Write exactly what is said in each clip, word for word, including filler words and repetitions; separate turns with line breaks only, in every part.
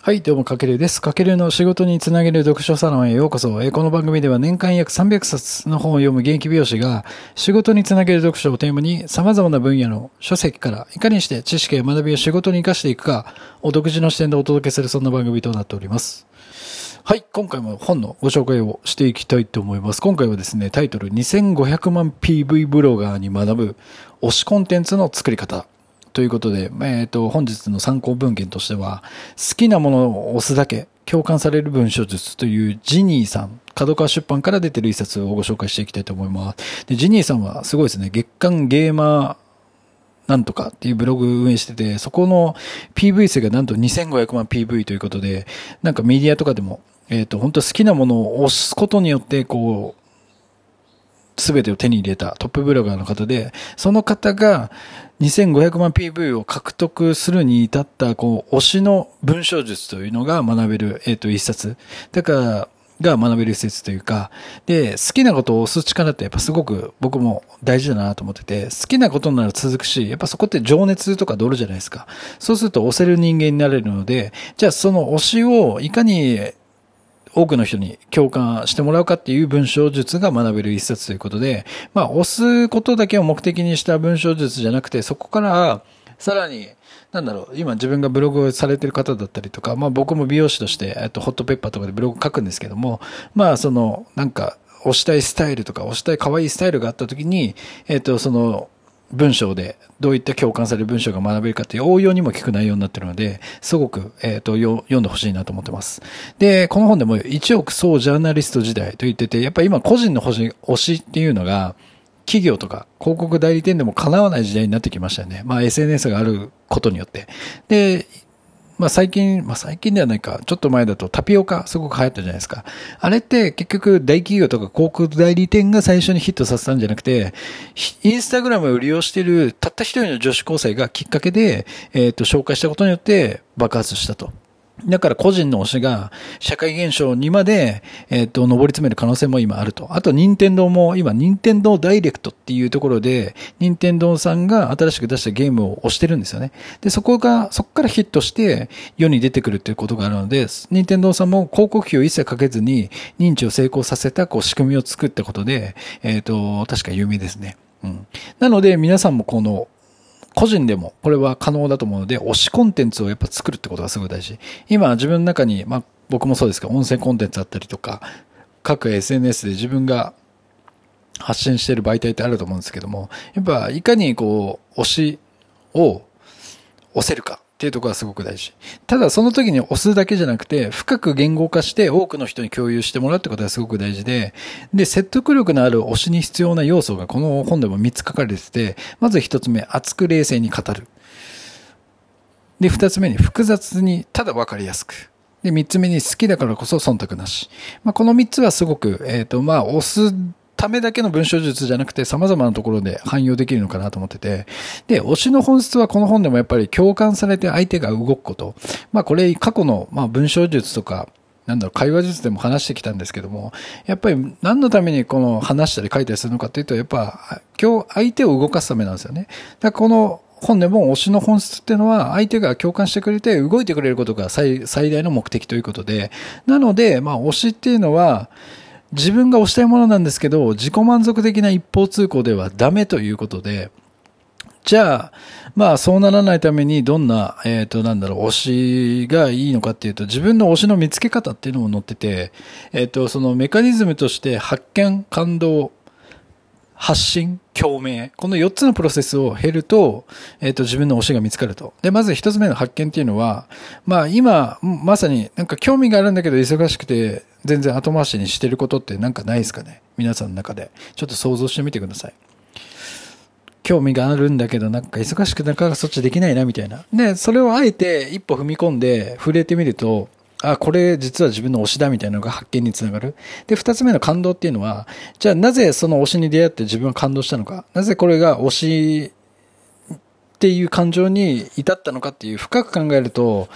はい、どうも、かけるです。かけるの仕事につなげる読書サロンへようこそ。この番組では年間約さんびゃくさつの本を読む現役美容師が仕事につなげる読書をテーマに様々な分野の書籍からいかにして知識や学びを仕事に生かしていくかを独自の視点でお届けするそんな番組となっております。はい、今回も本のご紹介をしていきたいと思います。今回はですね、タイトルにせんごひゃくまん ピーブイ ブロガーに学ぶ推しコンテンツの作り方。ということで、えっと、本日の参考文献としては、好きなものを押すだけ共感される文章術というジニーさん、角川出版から出ている一冊をご紹介していきたいと思います。で、ジニーさんはすごいですね、月刊ゲーマーなんとかっていうブログ運営してて、そこの ピーブイ 数がなんとにせんごひゃくまん ピーブイ ということで、なんかメディアとかでも、えっと、本当好きなものを押すことによって、こう、すべてを手に入れたトップブロガーの方で、その方がにせんごひゃくまん ピーブイ を獲得するに至った、こう、推しの文章術というのが学べる、えっと、一冊。だから、が学べる一冊というか、で、好きなことを押す力ってやっぱすごく僕も大事だなと思ってて、好きなことなら続くし、やっぱそこって情熱とかドルじゃないですか。そうすると押せる人間になれるので、じゃあその推しをいかに多くの人に共感してもらうかっていう文章術が学べる一冊ということで、まあ、押すことだけを目的にした文章術じゃなくて、そこから、さらに、なんだろう、今自分がブログをされてる方だったりとか、まあ僕も美容師として、えっと、ホットペッパーとかでブログ書くんですけども、まあその、なんか、押したいスタイルとか、押したい可愛いスタイルがあった時に、えっと、その、文章でどういった共感される文章が学べるかっていう応用にも聞く内容になっているので、すごく、えっと、読んでほしいなと思ってます。で、この本でもいちおく総ジャーナリスト時代と言ってて、やっぱり今個人の推しっていうのが、企業とか広告代理店でも叶わない時代になってきましたよね。まあ エスエヌエス があることによって。で、まあ最近、まあ最近ではないか、ちょっと前だとタピオカすごく流行ったじゃないですか。あれって結局大企業とか広告代理店が最初にヒットさせたんじゃなくて、インスタグラムを利用しているたった一人の女子高生がきっかけで、えっと、紹介したことによって爆発したと。だから個人の推しが社会現象にまで、えっと、上り詰める可能性も今あると。あと、任天堂も今、任天堂ダイレクトっていうところで、任天堂さんが新しく出したゲームを推してるんですよね。で、そこが、そこからヒットして世に出てくるっていうことがあるので、任天堂さんも広告費を一切かけずに認知を成功させたこう仕組みを作ったことで、えっと、確か有名ですね。うん。なので、皆さんもこの、個人でもこれは可能だと思うので、推しコンテンツをやっぱ作るってことがすごい大事。今自分の中に、まあ僕もそうですけど、音声コンテンツあったりとか、各 エスエヌエス で自分が発信している媒体ってあると思うんですけども、やっぱいかにこう、推しを押せるかっていうところがすごく大事。ただその時に押すだけじゃなくて、深く言語化して多くの人に共有してもらうってことがすごく大事で、で、説得力のある推しに必要な要素がこの本でもみっつ書かれてて、まずひとつめ、熱く冷静に語る。で、ふたつめに複雑にただわかりやすく。で、みっつめに好きだからこそ忖度なし。まあ、このみっつはすごく、えっと、まあ、押すためだけの文章術じゃなくて様々なところで汎用できるのかなと思ってて。で、推しの本質はこの本でもやっぱり共感されて相手が動くこと。まあこれ過去の、まあ、文章術とか、なんだろう、会話術でも話してきたんですけども、やっぱり何のためにこの話したり書いたりするのかっていうと、やっぱ今日相手を動かすためなんですよね。だからこの本でも推しの本質っていうのは相手が共感してくれて動いてくれることが 最, 最大の目的ということで、なので、まあ推しっていうのは、自分が推したいものなんですけど、自己満足的な一方通行ではダメということで、じゃあ、まあそうならないためにどんな、えっとなんだろう、推しがいいのかっていうと、自分の推しの見つけ方っていうのも載ってて、えっとそのメカニズムとして発見、感動、発信、共鳴。このよっつのプロセスを経ると、えっと、自分の推しが見つかると。で、まずひとつめの発見っていうのは、まあ今、まさになんか興味があるんだけど忙しくて、全然後回しにしてることってなんかないですかね？皆さんの中で。ちょっと想像してみてください。興味があるんだけど、なんか忙しくなかなかそっちできないな、みたいな。で、それをあえて一歩踏み込んで触れてみると、あ、これ実は自分の推しだみたいなのが発見につながる。で、二つ目の感動っていうのは、じゃあなぜその推しに出会って自分は感動したのか。なぜこれが推しっていう感情に至ったのかっていう深く考えると、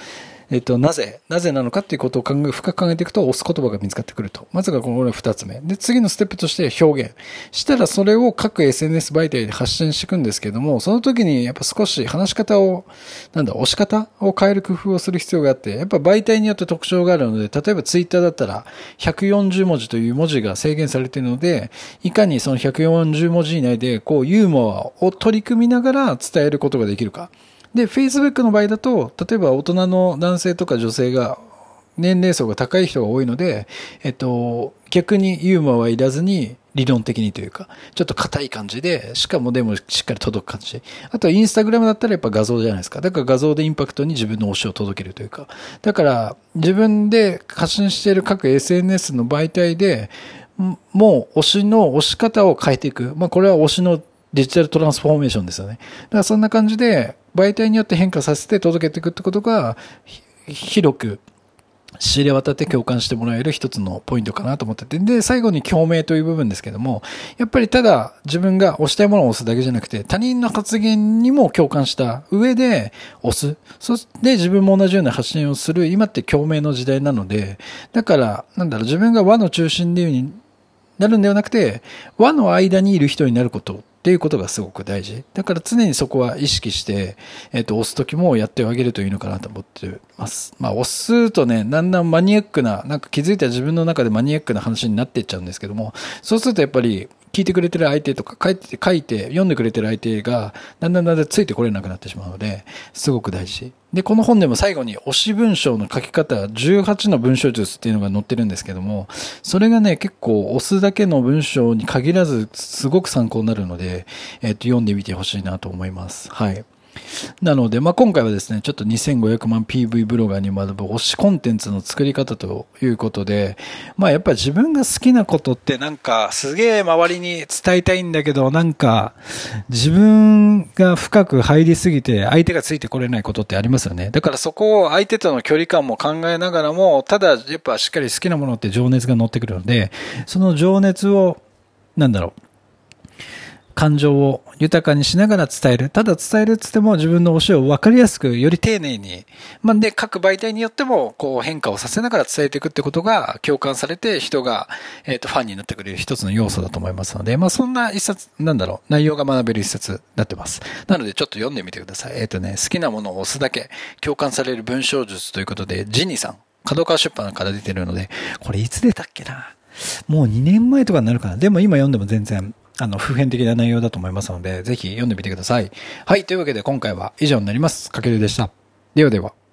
えっと、なぜ、なぜなのかっていうことを考え、深く考えていくと、押す言葉が見つかってくると。まずがこの二つ目。で、次のステップとして表現。したらそれを各 エスエヌエス 媒体で発信していくんですけども、その時にやっぱ少し話し方を、なんだ、押し方を変える工夫をする必要があって、やっぱ媒体によって特徴があるので、例えばツイッターだったらひゃくよんじゅうもじという文字が制限されているので、いかにそのひゃくよんじゅうもじ以内で、こう、ユーモアを取り組みながら伝えることができるか。で、Facebook の場合だと、例えば大人の男性とか女性が、年齢層が高い人が多いので、えっと、逆にユーモアはいらずに、理論的にというか、ちょっと硬い感じで、しかもでもしっかり届く感じ。あとはインスタグラムだったらやっぱ画像じゃないですか。だから画像でインパクトに自分の推しを届けるというか。だから自分で発信している各 エスエヌエス の媒体で、もう推しの推し方を変えていく。まあこれは推しのデジタルトランスフォーメーションですよね。だからそんな感じで媒体によって変化させて届けていくってことが広く知れ渡って共感してもらえる一つのポイントかなと思ってて。で、最後に共鳴という部分ですけども、やっぱりただ自分が推したいものを押すだけじゃなくて、他人の発言にも共感した上で押す。そして自分も同じような発信をする、今って共鳴の時代なので、だから、なんだろう、自分が輪の中心でなるんではなくて、輪の間にいる人になることっていうことがすごく大事。だから常にそこは意識して、えっと、押すときもやってあげるといいのかなと思ってます。まあ、押すとね、だんだんマニアックな、なんか気づいたら自分の中でマニアックな話になっていっちゃうんですけども、そうするとやっぱり、聞いてくれてる相手とか書いて、書いて、読んでくれてる相手が、だんだんだんだんついてこれなくなってしまうので、すごく大事。で、この本でも最後に推し文章の書き方、じゅうはちの文章術っていうのが載ってるんですけども、それがね、結構押すだけの文章に限らず、すごく参考になるので、えっと、読んでみてほしいなと思います。はい。なので、まあ、今回はですね、ちょっとにせんごひゃくまん ピーブイ ブロガーに学ぶ推しコンテンツの作り方ということで、まあ、やっぱり自分が好きなことってなんかすげえ周りに伝えたいんだけど、なんか自分が深く入りすぎて相手がついてこれないことってありますよね。だからそこを相手との距離感も考えながらも、ただやっぱしっかり好きなものって情熱が乗ってくるので、その情熱を、なんだろう、感情を豊かにしながら伝える。ただ伝えるって言っても自分の推しを分かりやすく、より丁寧に。まあ、で、各媒体によっても、こう変化をさせながら伝えていくってことが共感されて、人が、えっと、ファンになってくれる一つの要素だと思いますので、まあ、そんな一冊、なんだろう、内容が学べる一冊になってます。なので、ちょっと読んでみてください。えっとね、好きなものを押すだけ、共感される文章術ということで、ジニさん、角川出版から出てるので、これいつ出たっけな？もうにねんまえとかになるかな。でも今読んでも全然、あの、普遍的な内容だと思いますので、ぜひ読んでみてください。はい。というわけで今回は以上になります。かけるでした。ではでは。